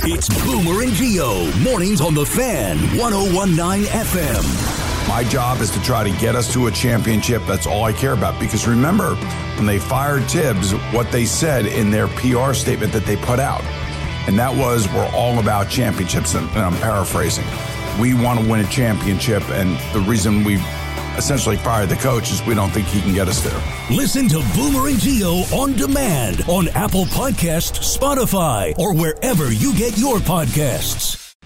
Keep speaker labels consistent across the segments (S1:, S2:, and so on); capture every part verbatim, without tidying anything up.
S1: It's Boomer and Gio, mornings on The Fan, one oh one point nine F M.
S2: My job is to try to get us to a championship. That's all I care about. Because remember, when they fired Tibbs, what they said in their P R statement that they put out, and that was, we're all about championships, and, and I'm paraphrasing. We want to win a championship, and the reason we essentially fired the coach is we don't think he can get us there.
S1: Listen to Boomer and Gio on demand on Apple Podcasts, Spotify, or wherever you get your podcasts.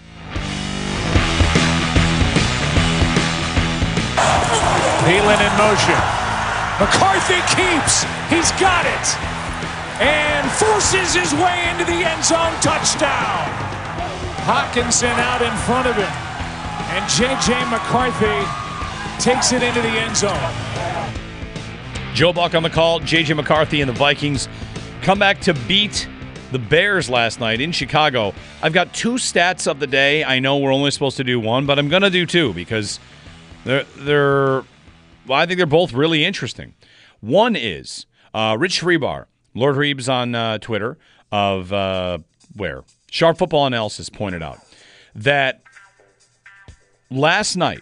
S3: Thielen in motion. McCarthy keeps. He's got it. And forces his way into the end zone. Touchdown. Hockenson out in front of him. And J J. McCarthy takes it into the end zone.
S4: Joe Buck on the call. J J. McCarthy and the Vikings come back to beat the Bears last night in Chicago. I've got two stats of the day. I know we're only supposed to do one, but I'm going to do two because they're, they're well, I think they're both really interesting. One is uh, Rich Hribar, Lord Reeves on uh, Twitter of uh, where? Sharp Football Analysis pointed out that last night,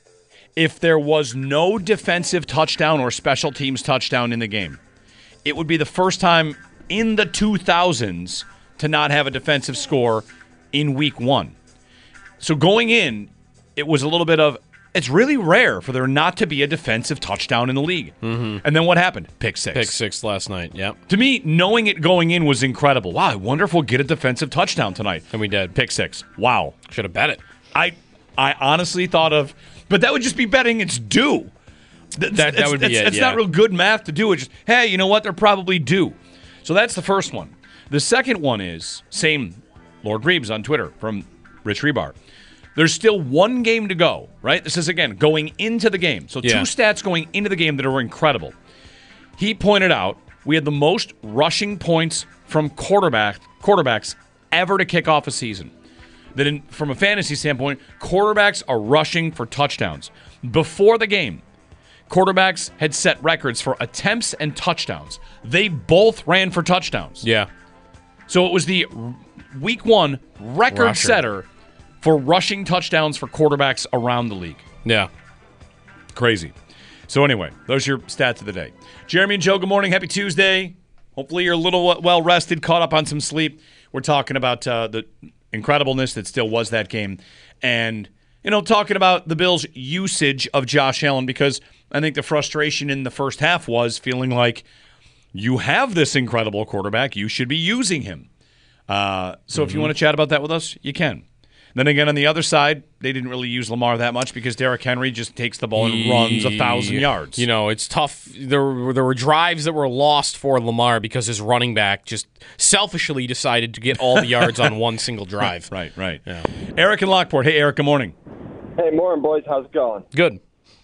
S4: if there was no defensive touchdown or special teams touchdown in the game, it would be the first time in the two thousands to not have a defensive score in week one. So going in, it was a little bit of, it's really rare for there not to be a defensive touchdown in the league.
S5: Mm-hmm.
S4: And then what happened? Pick six.
S5: Pick six last night, yep.
S4: To me, knowing it going in was incredible. Wow, I wonder if we'll get a defensive touchdown tonight.
S5: And we did.
S4: Pick six. Wow.
S5: Should have bet it.
S4: I I honestly thought of, but that would just be betting it's due. That's,
S5: that, that would be
S4: it's,
S5: it,
S4: It's
S5: yeah.
S4: not real good math to do. It's just, hey, you know what? They're probably due. So that's the first one. The second one is, same Lord Reeves on Twitter from Rich Hribar. There's still one game to go, right? This is, again, going into the game. So
S5: yeah.
S4: two stats going into the game that are incredible. He pointed out we had the most rushing points from quarterback quarterbacks ever to kick off a season. That in, from a fantasy standpoint, quarterbacks are rushing for touchdowns. Before the game, quarterbacks had set records for attempts and touchdowns. They both ran for touchdowns.
S5: Yeah.
S4: So it was the week one record
S5: Rusher.
S4: setter for rushing touchdowns for quarterbacks around the league.
S5: Yeah.
S4: Crazy. So anyway, those are your stats of the day. Jeremy and Joe, good morning. Happy Tuesday. Hopefully you're a little well-rested, caught up on some sleep. We're talking about uh, the incredibleness that still was that game. And, you know, talking about the Bills' usage of Josh Allen, because I think the frustration in the first half was feeling like you have this incredible quarterback, you should be using him. Uh, so mm-hmm. if you want to chat about that with us, you can. Then again, on the other side, they didn't really use Lamar that much because Derrick Henry just takes the ball and runs a thousand yards.
S5: You know, it's tough. There were, there were drives that were lost for Lamar because his running back just selfishly decided to get all the yards on one single drive.
S4: Right, right.
S5: Yeah.
S4: Eric in Lockport. Hey, Eric, good morning.
S6: Hey, morning, boys. How's it going?
S5: Good.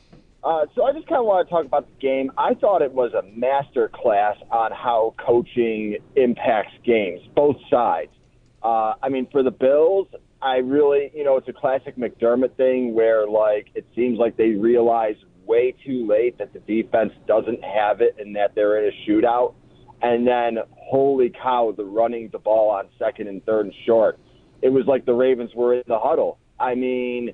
S6: Uh, so I just kind of want to talk about the game. I thought it was a master class on how coaching impacts games, both sides. Uh, I mean, for the Bills, I really, you know, it's a classic McDermott thing where, like, it seems like they realize way too late that the defense doesn't have it and that they're in a shootout. And then, holy cow, the running the ball on second and third and short. It was like the Ravens were in the huddle. I mean,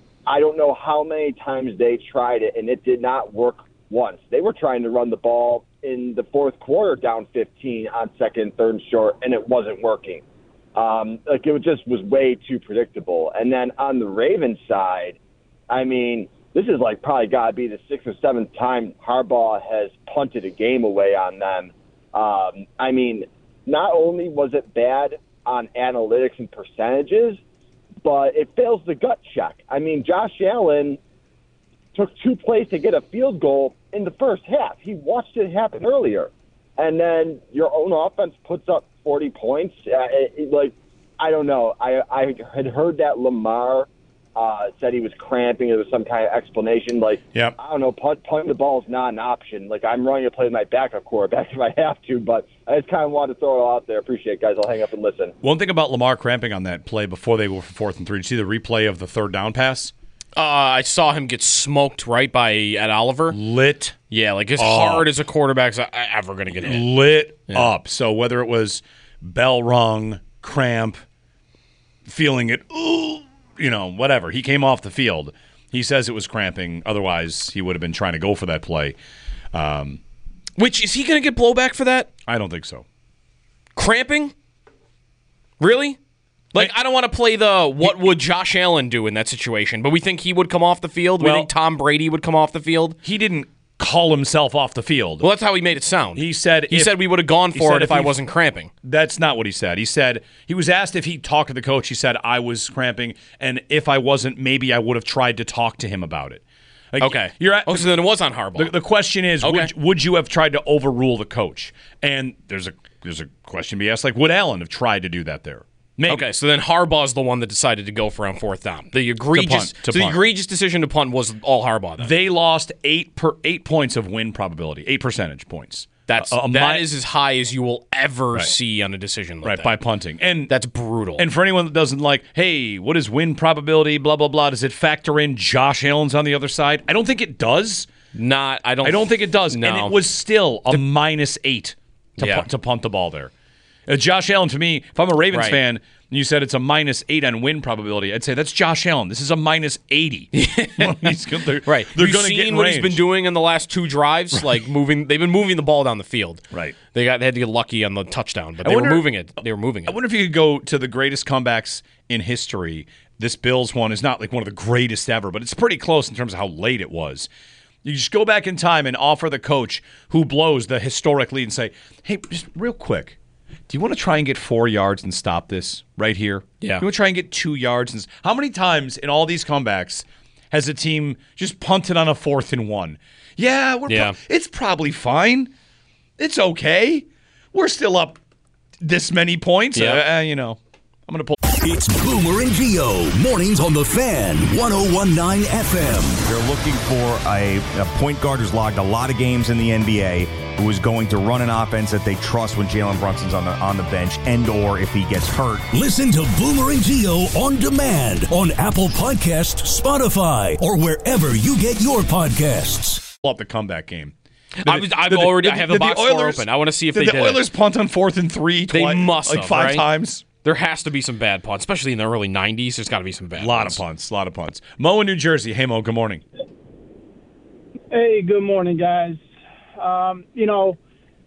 S6: I don't know how many times they tried it, and it did not work once. They were trying to run the ball in the fourth quarter down fifteen on second and third and short, and it wasn't working. Um, like, it just was way too predictable. And then on the Ravens side, I mean, this is like probably got to be the sixth or seventh time Harbaugh has punted a game away on them. Um, I mean, not only was it bad on analytics and percentages, but it fails the gut check. I mean, Josh Allen took two plays to get a field goal in the first half. He watched it happen earlier. And then your own offense puts up forty points. Uh, it, it, like, I don't know. I, I had heard that Lamar uh, said he was cramping. There was some kind of explanation. Like,
S4: yep.
S6: I don't know, punt, punting the ball is not an option. Like, I'm running to play with my backup quarterback if I have to, but I just kind of wanted to throw it out there. Appreciate it, guys. I'll hang up and listen.
S4: One thing about Lamar cramping on that play before they were for fourth and three, did you see the replay of the third down pass?
S5: Uh, I saw him get smoked right by Ed Oliver.
S4: Lit.
S5: Yeah, like as
S4: up.
S5: hard as a quarterback's ever going to get hit.
S4: Lit
S5: yeah.
S4: up. So whether it was bell rung, cramp, feeling it, ooh, you know, whatever. He came off the field. He says it was cramping. Otherwise, he would have been trying to go for that play. Um,
S5: Which, is he going to get blowback for that?
S4: I don't think so.
S5: Cramping? Really? Like, I don't want to play the what would Josh Allen do in that situation, but we think he would come off the field?
S4: Well,
S5: we think Tom Brady would come off the field?
S4: He didn't call himself off the field.
S5: Well, that's how he made it sound.
S4: He said
S5: he
S4: if,
S5: said we would have gone for it if, if I wasn't cramping.
S4: That's not what he said. He said he was asked if he talked to the coach. He said I was cramping, and if I wasn't, maybe I would have tried to talk to him about it. Like,
S5: okay.
S4: You're at,
S5: oh, so then it was on Harbaugh.
S4: The, the question is,
S5: okay.
S4: would, would you have tried to overrule the coach? And there's a there's a question to be asked, like, would Allen have tried to do that there? Maybe.
S5: Okay, so then Harbaugh's the one that decided to go for on fourth down. The egregious,
S4: to punt, to
S5: so the
S4: punt.
S5: egregious decision to punt was all Harbaugh. Then.
S4: They lost eight per eight points of win probability, eight percentage points.
S5: That's
S4: uh,
S5: that
S4: my,
S5: is as high as you will ever
S4: right.
S5: see on a decision like
S4: right
S5: that.
S4: by punting, and
S5: that's brutal.
S4: And for anyone that doesn't like, hey, what is win probability? Blah blah blah. Does it factor in Josh Allen's on the other side? I don't think it does.
S5: Not. I don't.
S4: I don't think it does.
S5: No.
S4: And it was still a the, minus eight to
S5: yeah.
S4: pu- to punt the ball there. Uh, Josh Allen, to me, if I'm a Ravens
S5: right.
S4: fan, and you said it's a minus eight on win probability, I'd say that's Josh Allen. This is a minus eighty. He's, they're,
S5: right.
S4: They're
S5: You've
S4: going to get
S5: seen
S4: in
S5: what
S4: range.
S5: he's been doing in the last two drives, like moving. They've been moving the ball down the field.
S4: Right.
S5: They got they had to get lucky on the touchdown, but
S4: I
S5: they
S4: wonder,
S5: were moving it. They were moving it.
S4: I wonder if you could go to the greatest comebacks in history. This Bills one is not like one of the greatest ever, but it's pretty close in terms of how late it was. You just go back in time and offer the coach who blows the historic lead and say, hey, just real quick, do you want to try and get four yards and stop this right here?
S5: Yeah.
S4: You want to try and get two yards? And how many times in all these comebacks has a team just punted on a fourth and one? Yeah, we're
S5: yeah.
S4: Pro- it's probably fine. It's okay. We're still up this many points.
S5: Yeah.
S4: Uh, uh, you know, I'm going to pull.
S1: It's Boomer and Gio, mornings on the Fan, one oh one point nine F M.
S7: They're looking for a, a point guard who's logged a lot of games in the N B A, who is going to run an offense that they trust when Jalen Brunson's on the on the bench, and or if he gets hurt.
S1: Listen to Boomer and Gio on demand on Apple Podcasts, Spotify, or wherever you get your podcasts.
S4: Pull up the comeback game.
S5: I was, I've
S4: did
S5: already
S4: the,
S5: I have the,
S4: the
S5: box
S4: Oilers,
S5: score open. I want to see if
S4: did
S5: they
S4: the
S5: did
S4: Oilers
S5: it.
S4: punt on fourth and three.
S5: They
S4: twice,
S5: must
S4: like
S5: have,
S4: five
S5: right?
S4: times.
S5: There has to be some bad punts, especially in the early nineties. There's got to be some bad
S4: A lot
S5: punts.
S4: of punts. A lot of punts. Mo in New Jersey. Hey, Mo, good morning.
S8: Hey, good morning, guys. Um, you know,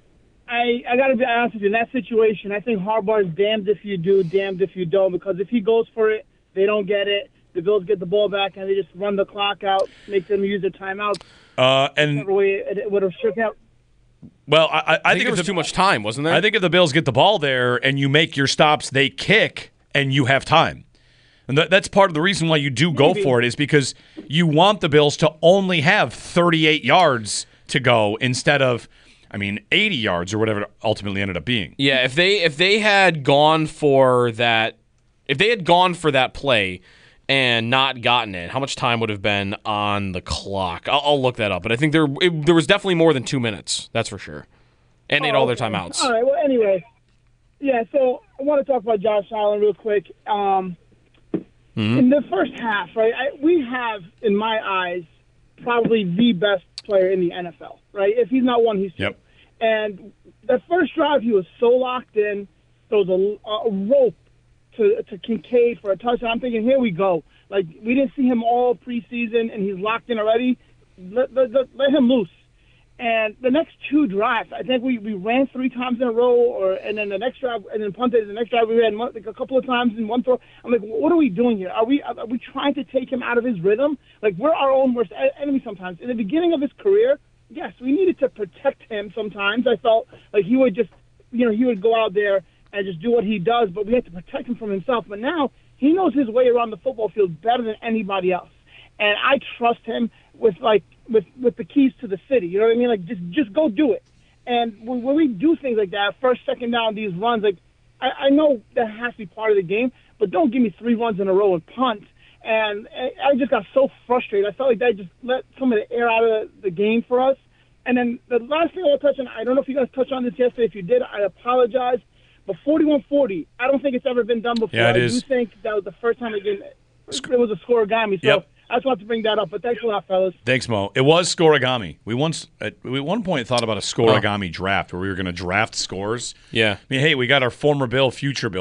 S8: I I got to be honest with you. In that situation, I think Harbaugh is damned if you do, damned if you don't, because if he goes for it, they don't get it. The Bills get the ball back, and they just run the clock out, make them use their timeouts.
S4: Uh, and
S8: Whatever way it, it would have shook out.
S4: Well, I, I, I,
S5: I think,
S4: think
S5: there was
S4: the,
S5: too much time, wasn't there?
S4: I think if the Bills get the ball there and you make your stops, they kick and you have time. And th- that's part of the reason why you do go
S8: Maybe.
S4: for it is because you want the Bills to only have thirty-eight yards to go instead of, I mean, eighty yards or whatever it ultimately ended up being.
S5: Yeah, if they if they had gone for that, if they had gone for that play and not gotten it, how much time would have been on the clock? I'll, I'll look that up, but I think there it, there was definitely more than two minutes. That's for sure. And they had
S8: Oh,
S5: all their
S8: okay.
S5: timeouts.
S8: All right, well, anyway. Yeah, so I want to talk about Josh Allen real quick. Um,
S5: Mm-hmm.
S8: In the first half, right, I, we have, in my eyes, probably the best player in the N F L, right? If he's not one, he's two.
S4: Yep.
S8: And the first drive, he was so locked in. There was a, a rope to, to Kincaid for a touchdown. I'm thinking, here we go. Like, we didn't see him all preseason, and he's locked in already. Let, let, let, let him loose. And the next two drives, I think we, we ran three times in a row, or and then the next drive, and then punted. The next drive, we ran like a couple of times in one throw. I'm like, what are we doing here? Are we are we trying to take him out of his rhythm? Like, we're our own worst enemy sometimes. In the beginning of his career, yes, we needed to protect him sometimes. I felt like he would just, you know, he would go out there and just do what he does, but we had to protect him from himself. But now he knows his way around the football field better than anybody else. And I trust him with like with, with the keys to the city. You know what I mean? Like just just go do it. And when, when we do things like that, first, second down, these runs, like I, I know that has to be part of the game, but don't give me three runs in a row and punt. And I just got so frustrated. I felt like that just let some of the air out of the game for us. And then the last thing I want to touch on, I don't know if you guys touched on this yesterday. If you did, I apologize. But forty-one forty, I don't think it's ever been done before.
S4: Yeah, it
S8: I
S4: is.
S8: do think that was the first time again it was a scoregami. So
S4: Yep.
S8: I just wanted to bring that up. But thanks a lot, fellas.
S4: Thanks, Mo. It was scoregami. We once at, we at one point thought about a scoregami draft where we were going to draft scores.
S5: Yeah.
S4: I mean, hey, we got our former Bill, future Bill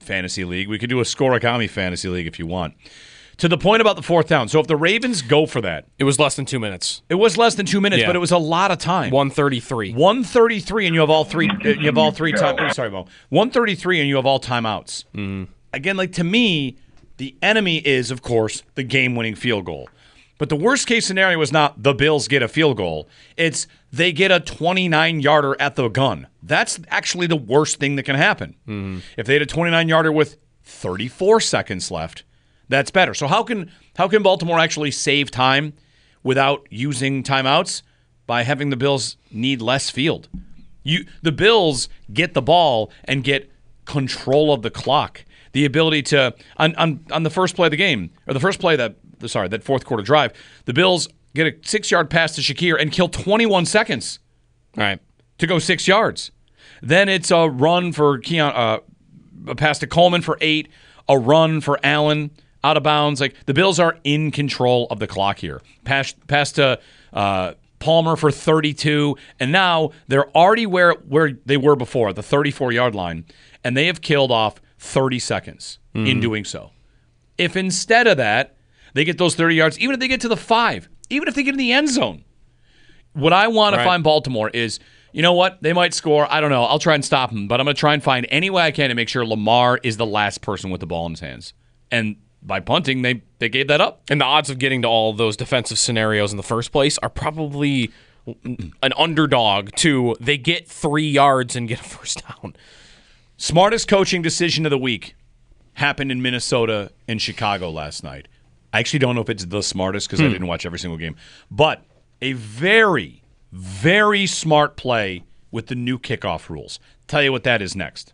S4: fantasy league. We could do a Scoregami fantasy league if you want. To the point about the fourth down. So if the Ravens go for that.
S5: It was less than two minutes.
S4: It was less than two minutes,
S5: Yeah.
S4: but it was a lot of time.
S5: one thirty-three.
S4: one thirty-three, and you have all three. uh, You have all three time. oh, sorry, Mo. one thirty-three, and you have all timeouts.
S5: Mm.
S4: Again, like to me, the enemy is, of course, the game-winning field goal. But the worst-case scenario is not the Bills get a field goal. It's they get a twenty-nine-yarder at the gun. That's actually the worst thing that can happen.
S5: Mm.
S4: If they had a twenty-nine-yarder with thirty-four seconds left, that's better. So how can how can Baltimore actually save time without using timeouts? By having the Bills need less field. You the Bills get the ball and get control of the clock. The ability to on on, on the first play of the game, or the first play of that sorry, that fourth quarter drive, the Bills get a six-yard pass to Shakir and kill twenty-one seconds.
S5: All right.
S4: To go six yards. Then it's a run for Keon, uh, a pass to Coleman for eight, a run for Allen out of bounds. Like the Bills are in control of the clock here. Pass, pass to uh, Palmer for thirty-two, and now they're already where where they were before, the thirty-four-yard line, and they have killed off thirty seconds mm. in doing so. If instead of that, they get those thirty yards, even if they get to the five, even if they get in the end zone, what I want right. to find Baltimore is, you know what? They might score. I don't know. I'll try and stop them, but I'm going to try and find any way I can to make sure Lamar is the last person with the ball in his hands. And by punting, they, they gave that up.
S5: And the odds of getting to all those defensive scenarios in the first place are probably an underdog to they get three yards and get a first down.
S4: Smartest coaching decision of the week happened in Minnesota and Chicago last night. I actually don't know if it's the smartest because hmm. I didn't watch every single game. But a very, very smart play with the new kickoff rules. Tell you what that is next.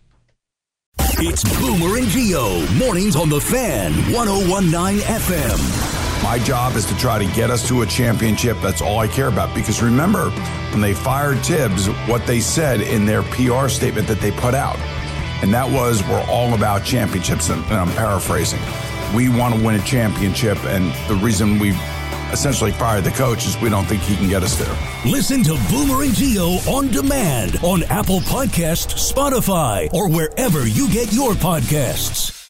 S1: It's Boomer and Gio, mornings on the Fan, one oh one point nine F M.
S2: My job is to try to get us to a championship. That's all I care about. Because remember, when they fired Tibbs, what they said in their P R statement that they put out, and that was, we're all about championships, and I'm paraphrasing. We want to win a championship, and the reason we essentially fired the coach is we don't think he can get us there.
S1: Listen to Boomer and Gio on demand on Apple Podcasts, Spotify, or wherever you get your podcasts.